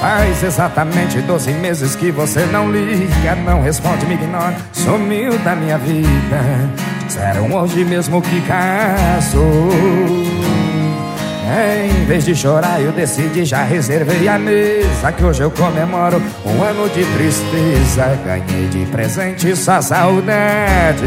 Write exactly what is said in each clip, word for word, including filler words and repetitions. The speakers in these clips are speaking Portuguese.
Faz exatamente doze meses que você não liga, não responde, me ignora, sumiu da minha vida. Disseram hoje mesmo que casou. Em vez de chorar eu decidi, já reservei a mesa, que hoje eu comemoro um ano de tristeza. Ganhei de presente só saudade.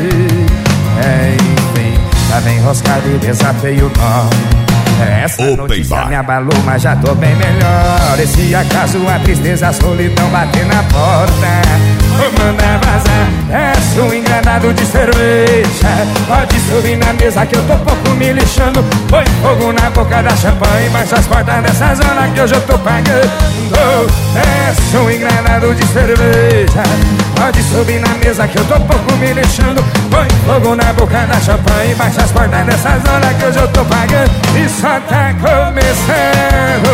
Enfim, tá bem enroscado e desatei o nó. Essa Open notícia bar. me abalou, mas já tô bem melhor. E se acaso a tristeza, a solidão bater na porta, vou mandar vazar. Desce um engranado de cerveja, pode subir na mesa que eu tô pouco me lixando. Põe fogo na boca da champanhe, baixa as portas dessa zona que hoje eu tô pagando. Desce um engranado de cerveja, pode subir na mesa que eu tô pouco me lixando. Põe fogo na boca da champanhe, baixa as portas dessa zona que hoje eu tô pagando. E só tá começando.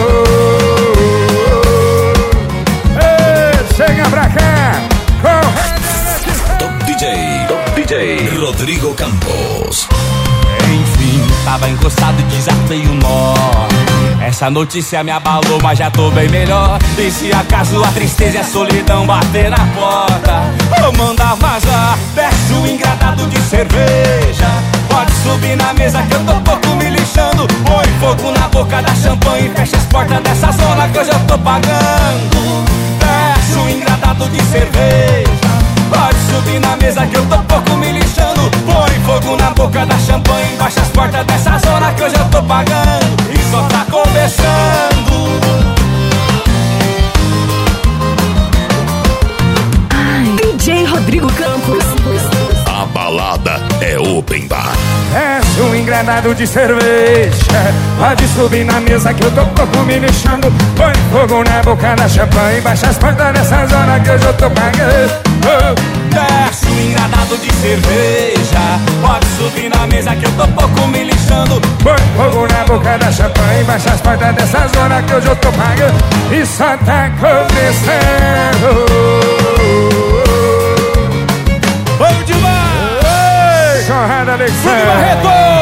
Ei, chega pra cá, corre. Top D J, Top D J Rodrigo Campos. Enfim, tava encostado e desatei o nó. Essa notícia me abalou, mas já tô bem melhor. E se acaso a tristeza e a solidão bater na porta, vou mandar vazar. Desce o engradado de cerveja, pode subir na mesa que eu tô pouco me lixando. Põe fogo na boca da champanhe e fecha as portas dessa zona que hoje eu tô pagando. Desce o engradado de cerveja, pode subir na mesa que eu tô pouco me lixando. Põe fogo na boca da champanhe, baixa as portas dessa zona que hoje eu tô pagando. E só tá começando. D J Rodrigo Campos. A balada é Open Bar. Desce um engranado de cerveja, pode subir na mesa que eu tô pouco me lixando. Põe fogo na boca da champanhe, baixa as portas dessa zona que hoje eu tô pagando. Desce um engradado de cerveja, pode subir na mesa que eu tô pouco me lixando. Põe fogo na boca da champanhe, baixa as portas dessa zona que hoje eu tô pagando. E só tá começando. Vamos demais! Conrado Tudo Alexandre. Barreto!